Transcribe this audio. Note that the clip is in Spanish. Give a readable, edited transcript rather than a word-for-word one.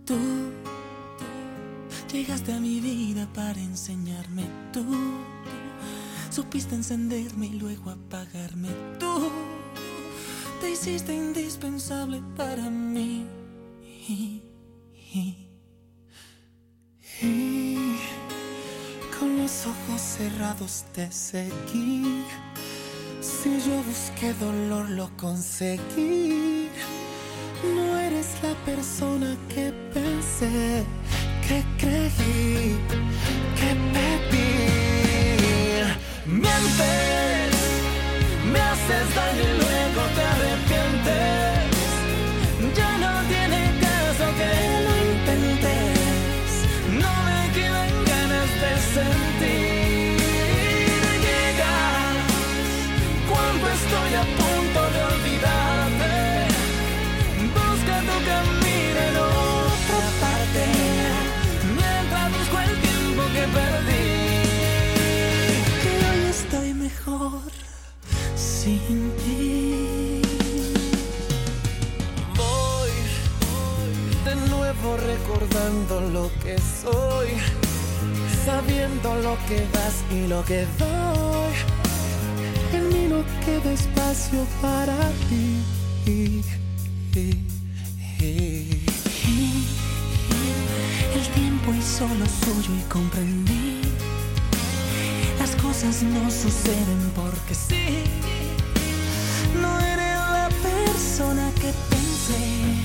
Tú llegaste a mi vida para enseñarme. Tú supiste encenderme y luego apagarme. Tú te hiciste indispensable para mí. Y con los ojos cerrados te seguí. Si yo busqué dolor, lo conseguí. No eres la persona que pensé, que creí, que pedí. Mientes, me haces daño y luego te arrepientes. Ya no tiene caso que lo intentes. No me quedan ganas de sentir. Llegas cuando estoy a punto de olvidarte. Busca tu camino en otra parte, mientras busco el tiempo que perdí. Que hoy estoy mejor sin ti. Voy de nuevo recordando lo que soy, sabiendo lo que das y lo que doy. En mí no queda espacio para ti. El tiempo hizo lo suyo y comprendí. Las cosas no suceden porque sí. No eres la persona que pensé.